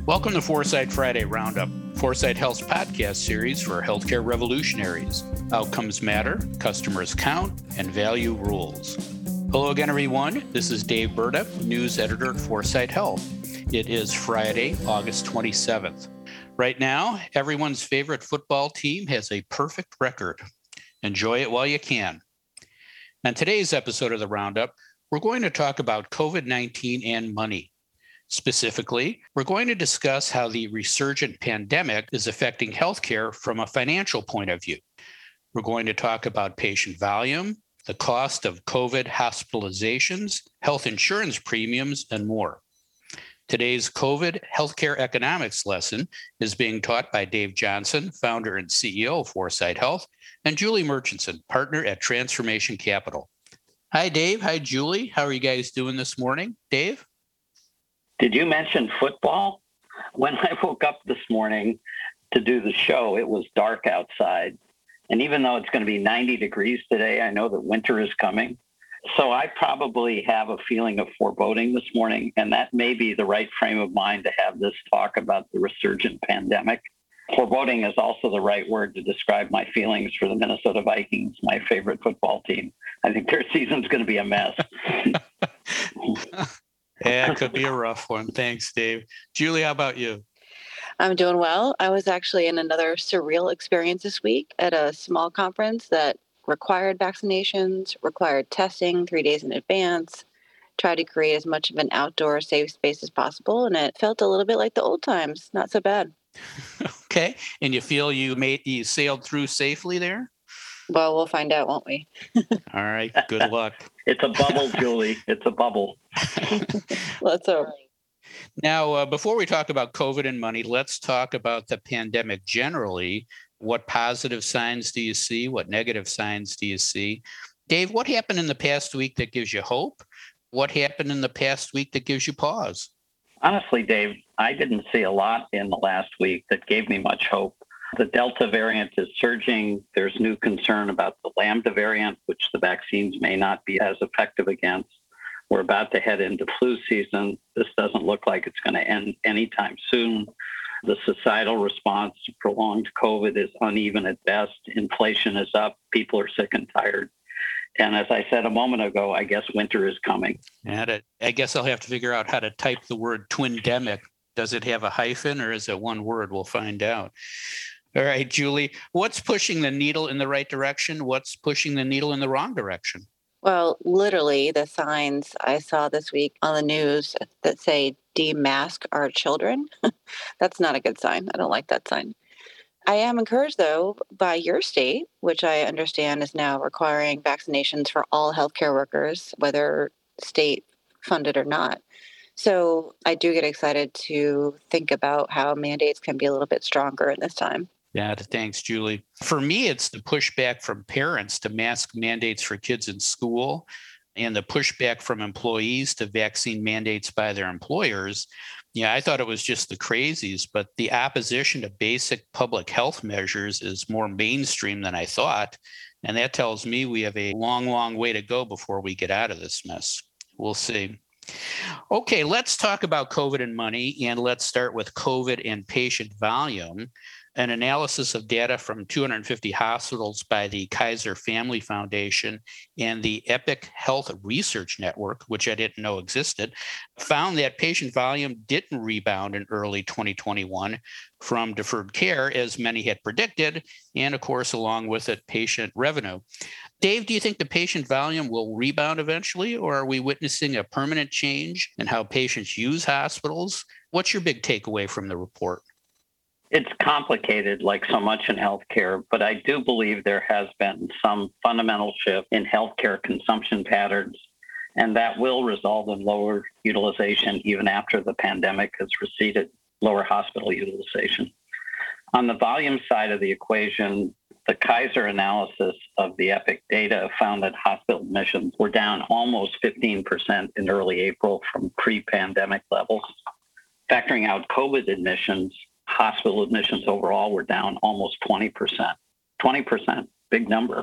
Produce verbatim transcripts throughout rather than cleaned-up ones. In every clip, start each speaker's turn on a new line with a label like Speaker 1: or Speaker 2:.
Speaker 1: Welcome to Foresight Friday Roundup, Foresight Health's podcast series for healthcare revolutionaries. Outcomes matter, customers count, and value rules. Hello again, everyone. This is Dave Burda, news editor at Foresight Health. It is Friday, August twenty-seventh. Right now, everyone's favorite football team has a perfect record. Enjoy it while you can. On today's episode of the Roundup, we're going to talk about COVID nineteen and money. Specifically, we're going to discuss how the resurgent pandemic is affecting healthcare from a financial point of view. We're going to talk about patient volume, the cost of COVID hospitalizations, health insurance premiums, and more. Today's COVID healthcare economics lesson is being taught by Dave Johnson, founder and C E O of Foresight Health, and Julie Murchison, partner at Transformation Capital. Hi, Dave. Hi, Julie. How are you guys doing this morning? Dave?
Speaker 2: Did you mention football? When I woke up this morning to do the show, it was dark outside. And even though it's going to be ninety degrees today, I know that winter is coming. So I probably have a feeling of foreboding this morning, and that may be the right frame of mind to have this talk about the resurgent pandemic. Foreboding is also the right word to describe my feelings for the Minnesota Vikings, my favorite football team. I think their season's going to be a mess.
Speaker 1: Yeah, it could be a rough one. Thanks, Dave. Julie, how about you?
Speaker 3: I'm doing well. I was actually in another surreal experience this week at a small conference that required vaccinations, required testing three days in advance, tried to create as much of an outdoor safe space as possible, and it felt a little bit like the old times. Not so bad.
Speaker 1: Okay. And you feel you made you sailed through safely there?
Speaker 3: Well, we'll find out, won't we?
Speaker 1: All right. Good luck.
Speaker 2: It's a bubble, Julie. It's a bubble.
Speaker 3: Let's hope.
Speaker 1: Now, uh, before we talk about COVID and money, let's talk about the pandemic generally. What positive signs do you see? What negative signs do you see? Dave, what happened in the past week that gives you hope? What happened in the past week that gives you pause?
Speaker 2: Honestly, Dave, I didn't see a lot in the last week that gave me much hope. The Delta variant is surging. There's new concern about the Lambda variant, which the vaccines may not be as effective against. We're about to head into flu season. This doesn't look like it's going to end anytime soon. The societal response to prolonged COVID is uneven at best. Inflation is up. People are sick and tired. And as I said a moment ago, I guess winter is coming.
Speaker 1: And I guess I'll have to figure out how to type the word twindemic. Does it have a hyphen or is it one word? We'll find out. All right, Julie, what's pushing the needle in the right direction? What's pushing the needle in the wrong direction?
Speaker 3: Well, literally the signs I saw this week on the news that say demask our children. That's not a good sign. I don't like that sign. I am encouraged, though, by your state, which I understand is now requiring vaccinations for all healthcare workers, whether state funded or not. So I do get excited to think about how mandates can be a little bit stronger in this time.
Speaker 1: Yeah, thanks, Julie. For me, it's the pushback from parents to mask mandates for kids in school and the pushback from employees to vaccine mandates by their employers. Yeah, I thought it was just the crazies, but the opposition to basic public health measures is more mainstream than I thought. And that tells me we have a long, long way to go before we get out of this mess. We'll see. Okay, let's talk about COVID and money, and let's start with COVID and patient volume. An analysis of data from two hundred fifty hospitals by the Kaiser Family Foundation and the Epic Health Research Network, which I didn't know existed, found that patient volume didn't rebound in early twenty twenty-one from deferred care, as many had predicted, and of course, along with it, patient revenue. Dave, do you think the patient volume will rebound eventually, or are we witnessing a permanent change in how patients use hospitals? What's your big takeaway from the report?
Speaker 2: It's complicated like so much in healthcare, but I do believe there has been some fundamental shift in healthcare consumption patterns, and that will result in lower utilization even after the pandemic has receded, lower hospital utilization. On the volume side of the equation, the Kaiser analysis of the Epic data found that hospital admissions were down almost fifteen percent in early April from pre-pandemic levels. Factoring out COVID admissions, hospital admissions overall were down almost twenty percent. twenty percent, big number.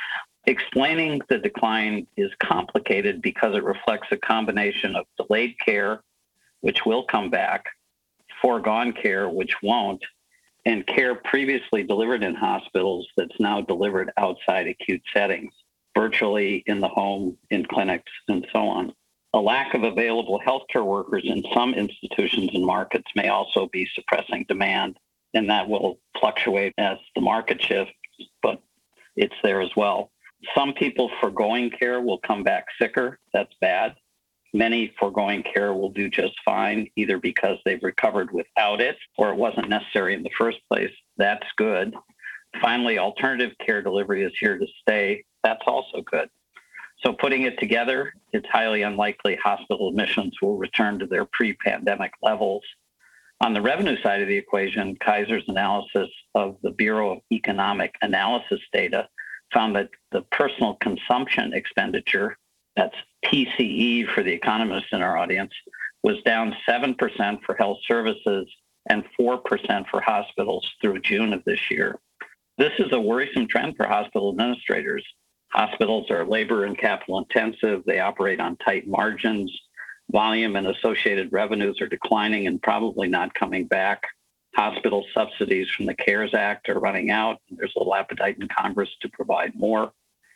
Speaker 2: Explaining the decline is complicated because it reflects a combination of delayed care, which will come back, foregone care, which won't, and care previously delivered in hospitals that's now delivered outside acute settings, virtually in the home, in clinics, and so on. A lack of available healthcare workers in some institutions and markets may also be suppressing demand, and that will fluctuate as the market shifts, but it's there as well. Some people foregoing care will come back sicker. That's bad. Many foregoing care will do just fine, either because they've recovered without it or it wasn't necessary in the first place. That's good. Finally, alternative care delivery is here to stay. That's also good. So putting it together, it's highly unlikely hospital admissions will return to their pre-pandemic levels. On the revenue side of the equation, Kaiser's analysis of the Bureau of Economic Analysis data found that the personal consumption expenditure, that's P C E for the economists in our audience, was down seven percent for health services and four percent for hospitals through June of this year. This is a worrisome trend for hospital administrators. Hospitals are labor and capital intensive. They operate on tight margins. Volume and associated revenues are declining and probably not coming back. Hospital subsidies from the CARES Act are running out. There's a little appetite in Congress to provide more.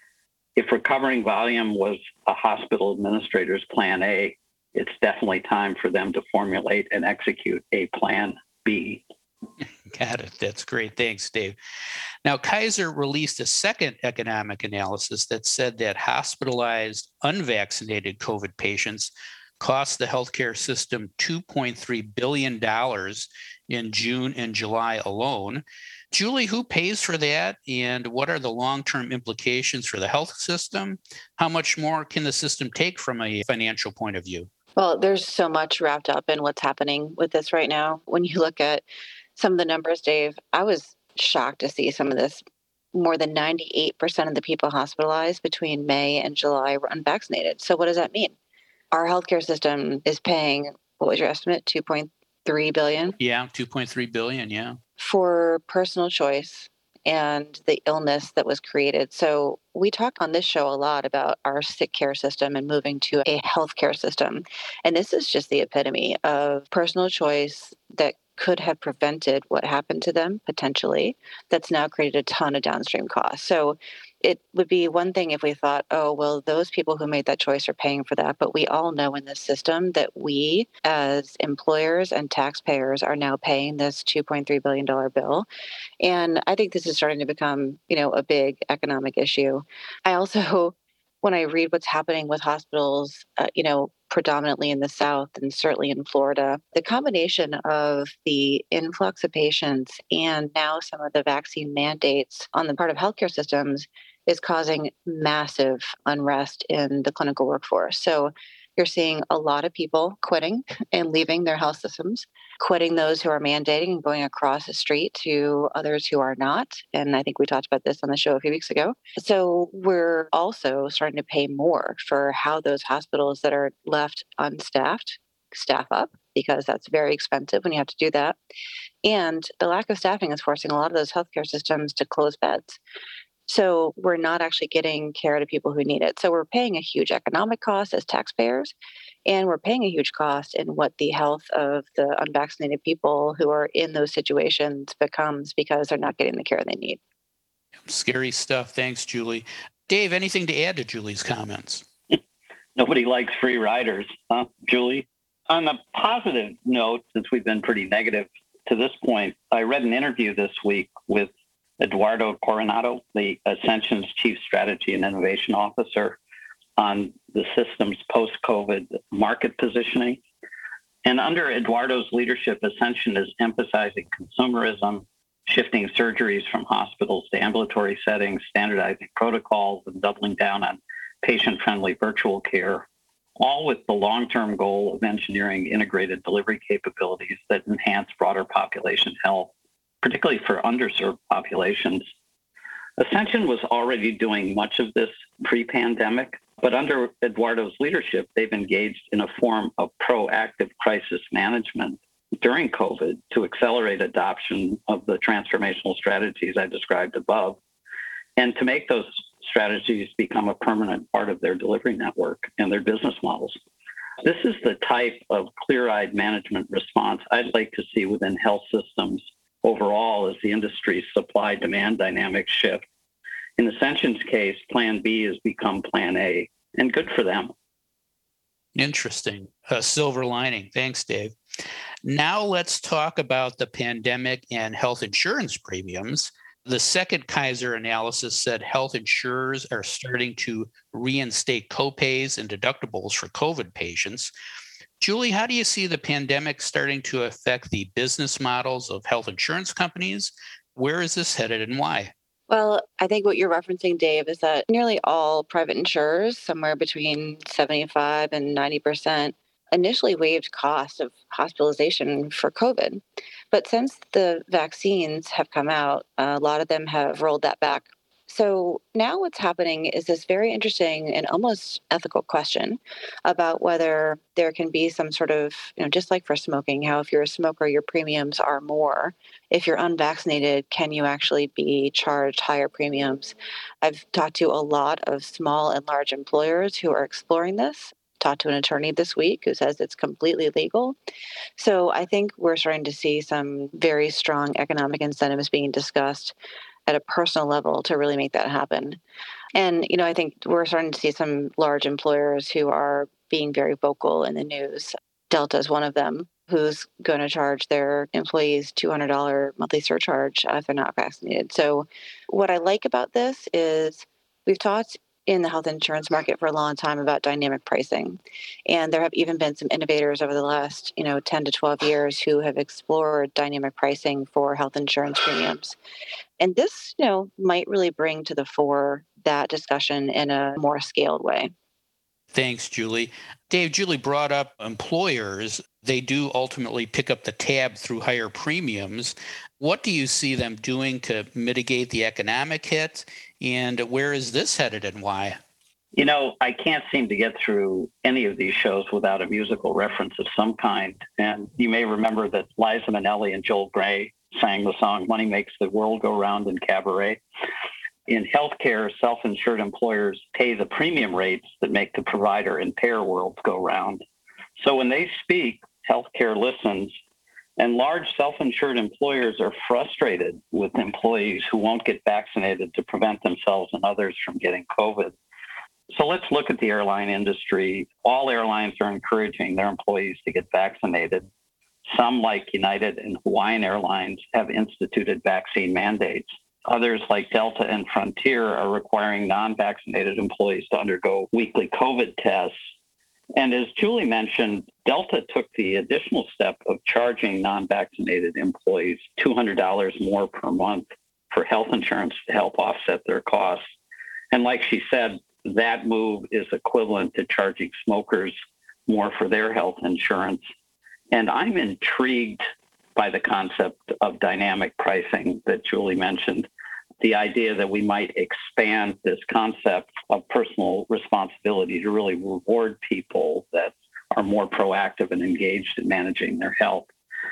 Speaker 2: If recovering volume was a hospital administrator's plan A, it's definitely time for them to formulate and execute a plan B.
Speaker 1: Got it. That's great. Thanks, Dave. Now, Kaiser released a second economic analysis that said that hospitalized, unvaccinated COVID patients cost the healthcare system two point three billion dollars in June and July alone. Julie, who pays for that, and what are the long-term implications for the health system? How much more can the system take from a financial point of view?
Speaker 3: Well, there's so much wrapped up in what's happening with this right now. When you look at some of the numbers, Dave, I was shocked to see some of this. More than ninety-eight percent of the people hospitalized between May and July were unvaccinated. So what does that mean? Our healthcare system is paying, what was your estimate, two point three billion dollars?
Speaker 1: Yeah, two point three billion dollars, yeah.
Speaker 3: For personal choice and the illness that was created. So we talk on this show a lot about our sick care system and moving to a healthcare system. And this is just the epitome of personal choice that could have prevented what happened to them potentially, that's now created a ton of downstream costs. So it would be one thing if we thought, oh, well, those people who made that choice are paying for that. But we all know in this system that we as employers and taxpayers are now paying this two point three billion dollars bill. And I think this is starting to become, you know, a big economic issue. I also, when I read what's happening with hospitals, uh, you know, predominantly in the South and certainly in Florida, the combination of the influx of patients and now some of the vaccine mandates on the part of healthcare systems is causing massive unrest in the clinical workforce. So you're seeing a lot of people quitting and leaving their health systems, quitting those who are mandating and going across the street to others who are not. And I think we talked about this on the show a few weeks ago. So we're also starting to pay more for how those hospitals that are left unstaffed staff up, because that's very expensive when you have to do that. And the lack of staffing is forcing a lot of those healthcare systems to close beds. So we're not actually getting care to people who need it. So we're paying a huge economic cost as taxpayers, and we're paying a huge cost in what the health of the unvaccinated people who are in those situations becomes because they're not getting the care they need.
Speaker 1: Scary stuff. Thanks, Julie. Dave, anything to add to Julie's comments?
Speaker 2: Nobody likes free riders, huh, Julie? On a positive note, since we've been pretty negative to this point, I read an interview this week with Eduardo Coronado, the Ascension's Chief Strategy and Innovation Officer, on the system's post-COVID market positioning. And under Eduardo's leadership, Ascension is emphasizing consumerism, shifting surgeries from hospitals to ambulatory settings, standardizing protocols, and doubling down on patient-friendly virtual care, all with the long-term goal of engineering integrated delivery capabilities that enhance broader population health, particularly for underserved populations. Ascension was already doing much of this pre-pandemic, but under Eduardo's leadership, they've engaged in a form of proactive crisis management during COVID to accelerate adoption of the transformational strategies I described above, and to make those strategies become a permanent part of their delivery network and their business models. This is the type of clear-eyed management response I'd like to see within health systems overall as the industry's supply-demand dynamics shift. In Ascension's case, Plan B has become Plan A, and good for them.
Speaker 1: Interesting. A silver lining. Thanks, Dave. Now let's talk about the pandemic and health insurance premiums. The second Kaiser analysis said health insurers are starting to reinstate copays and deductibles for COVID patients. Julie, how do you see the pandemic starting to affect the business models of health insurance companies? Where is this headed and why?
Speaker 3: Well, I think what you're referencing, Dave, is that nearly all private insurers, somewhere between seventy-five and ninety percent, initially waived costs of hospitalization for COVID. But since the vaccines have come out, a lot of them have rolled that back. So now what's happening is this very interesting and almost ethical question about whether there can be some sort of, you know, just like for smoking, how if you're a smoker, your premiums are more. If you're unvaccinated, can you actually be charged higher premiums? I've talked to a lot of small and large employers who are exploring this. Talked to an attorney this week who says it's completely legal. So I think we're starting to see some very strong economic incentives being discussed at a personal level to really make that happen. And, you know, I think we're starting to see some large employers who are being very vocal in the news. Delta is one of them who's going to charge their employees two hundred dollars monthly surcharge if they're not vaccinated. So what I like about this is we've talked in the health insurance market for a long time about dynamic pricing. And there have even been some innovators over the last, you know, ten to twelve years who have explored dynamic pricing for health insurance premiums. And this, you know, might really bring to the fore that discussion in a more scaled way.
Speaker 1: Thanks, Julie. Dave, Julie brought up employers. They do ultimately pick up the tab through higher premiums. What do you see them doing to mitigate the economic hit? And where is this headed and why?
Speaker 2: You know, I can't seem to get through any of these shows without a musical reference of some kind. And you may remember that Liza Minnelli and Joel Grey sang the song Money Makes the World Go Round in Cabaret. In healthcare, self-insured employers pay the premium rates that make the provider and payer worlds go round. So when they speak, healthcare listens, and large self-insured employers are frustrated with employees who won't get vaccinated to prevent themselves and others from getting COVID. So let's look at the airline industry. All airlines are encouraging their employees to get vaccinated. Some, like United and Hawaiian Airlines, have instituted vaccine mandates. Others, like Delta and Frontier, are requiring non-vaccinated employees to undergo weekly COVID tests. And as Julie mentioned, Delta took the additional step of charging non-vaccinated employees two hundred dollars more per month for health insurance to help offset their costs. And like she said, that move is equivalent to charging smokers more for their health insurance. And I'm intrigued by the concept of dynamic pricing that Julie mentioned, the idea that we might expand this concept of personal responsibility to really reward people that are more proactive and engaged in managing their health.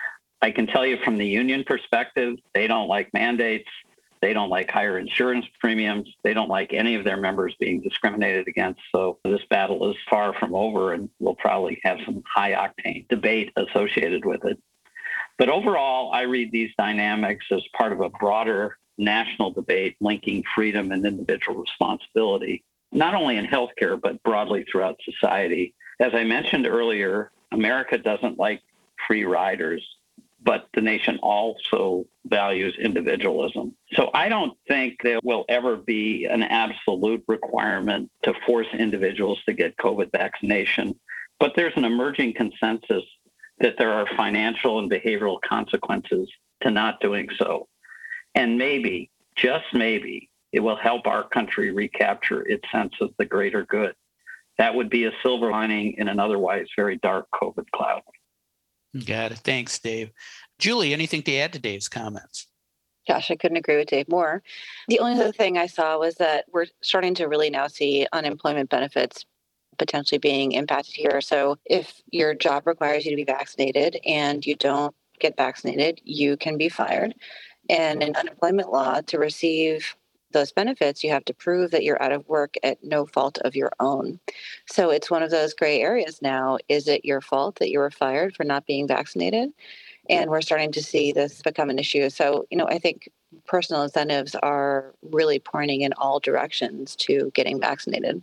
Speaker 2: I can tell you from the union perspective, they don't like mandates. They don't like higher insurance premiums. They don't like any of their members being discriminated against. So this battle is far from over, and we'll probably have some high-octane debate associated with it. But overall, I read these dynamics as part of a broader national debate linking freedom and individual responsibility, not only in healthcare, but broadly throughout society. As I mentioned earlier, America doesn't like free riders, but the nation also values individualism. So I don't think there will ever be an absolute requirement to force individuals to get COVID vaccination, but there's an emerging consensus that there are financial and behavioral consequences to not doing so. And maybe, just maybe, it will help our country recapture its sense of the greater good. That would be a silver lining in an otherwise very dark COVID cloud.
Speaker 1: Got it. Thanks, Dave. Julie, anything to add to Dave's comments?
Speaker 3: Gosh, I couldn't agree with Dave more. The only other thing I saw was that we're starting to really now see unemployment benefits potentially being impacted here. So if your job requires you to be vaccinated and you don't get vaccinated, you can be fired. And in unemployment law, to receive those benefits, you have to prove that you're out of work at no fault of your own. So it's one of those gray areas now. Is it your fault that you were fired for not being vaccinated? And we're starting to see this become an issue. So, you know, I think personal incentives are really pointing in all directions to getting vaccinated.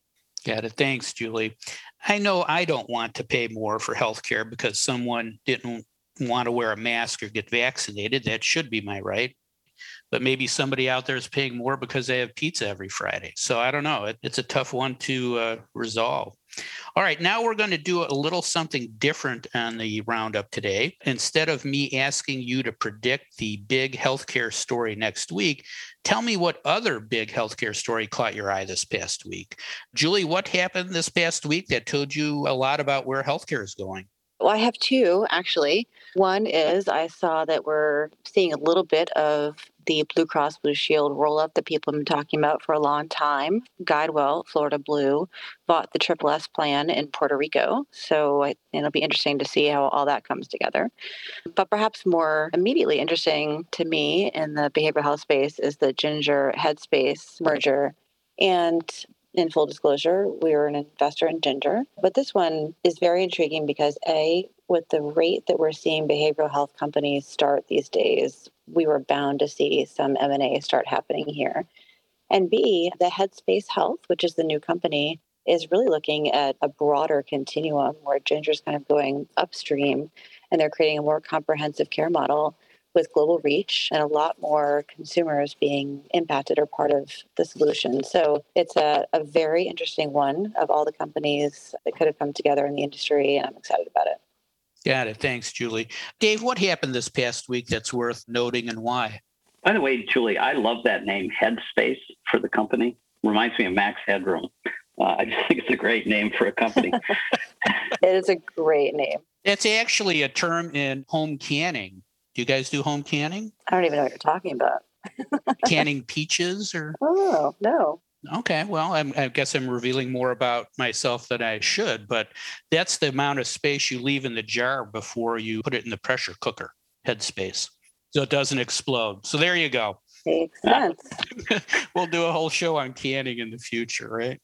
Speaker 1: Got it. Thanks, Julie. I know I don't want to pay more for healthcare because someone didn't want to wear a mask or get vaccinated. That should be my right. But maybe somebody out there is paying more because they have pizza every Friday. So I don't know. It, it's a tough one to uh, resolve. All right, now we're going to do a little something different on the roundup today. Instead of me asking you to predict the big healthcare story next week, tell me what other big healthcare story caught your eye this past week. Julie, what happened this past week that told you a lot about where healthcare is going?
Speaker 3: Well, I have two, actually. One is I saw that we're seeing a little bit of the Blue Cross Blue Shield roll-up that people have been talking about for a long time. Guidewell, Florida Blue, bought the Triple S plan in Puerto Rico. So I, it'll be interesting to see how all that comes together. But perhaps more immediately interesting to me in the behavioral health space is the Ginger Headspace merger. And in full disclosure, we were an investor in Ginger. But this one is very intriguing because, A, with the rate that we're seeing behavioral health companies start these days, we were bound to see some M and A start happening here. And B, the Headspace Health, which is the new company, is really looking at a broader continuum where Ginger's kind of going upstream and they're creating a more comprehensive care model with global reach and a lot more consumers being impacted or part of the solution. So it's a, a very interesting one of all the companies that could have come together in the industry, and I'm excited about it.
Speaker 1: Got it. Thanks, Julie. Dave, what happened this past week that's worth noting and why?
Speaker 2: By the way, Julie, I love that name, Headspace, for the company. Reminds me of Max Headroom. Uh, I just think it's a great name for a company.
Speaker 3: It is a great name.
Speaker 1: It's actually a term in home canning. Do you guys do home canning?
Speaker 3: I don't even know what you're talking about.
Speaker 1: Canning peaches or?
Speaker 3: Oh, no.
Speaker 1: Okay, well, I'm, I guess I'm revealing more about myself than I should, but that's the amount of space you leave in the jar before you put it in the pressure cooker, headspace, so it doesn't explode. So there you go.
Speaker 3: Makes sense.
Speaker 2: We'll do a whole show on canning in the future, right?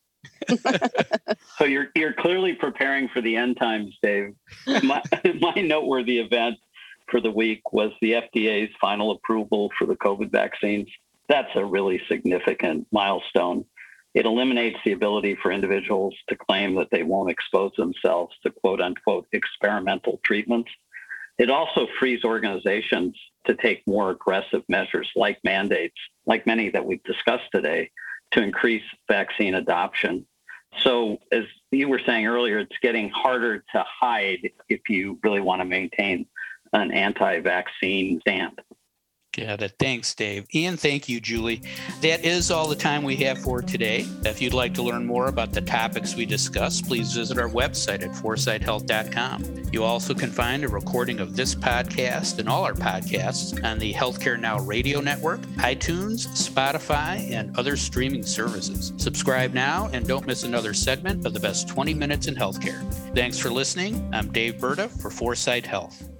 Speaker 2: So you're you're clearly preparing for the end times, Dave. My, my noteworthy event for the week was the F D A's final approval for the COVID vaccines. That's a really significant milestone. It eliminates the ability for individuals to claim that they won't expose themselves to quote unquote experimental treatments. It also frees organizations to take more aggressive measures like mandates, like many that we've discussed today, to increase vaccine adoption. So as you were saying earlier, it's getting harder to hide if you really want to maintain an anti-vaccine stand.
Speaker 1: Got it. Thanks, Dave. And thank you, Julie. That is all the time we have for today. If you'd like to learn more about the topics we discussed, please visit our website at foresight health dot com. You also can find a recording of this podcast and all our podcasts on the Healthcare Now radio network, iTunes, Spotify, and other streaming services. Subscribe now and don't miss another segment of the best twenty minutes in healthcare. Thanks for listening. I'm Dave Berta for Foresight Health.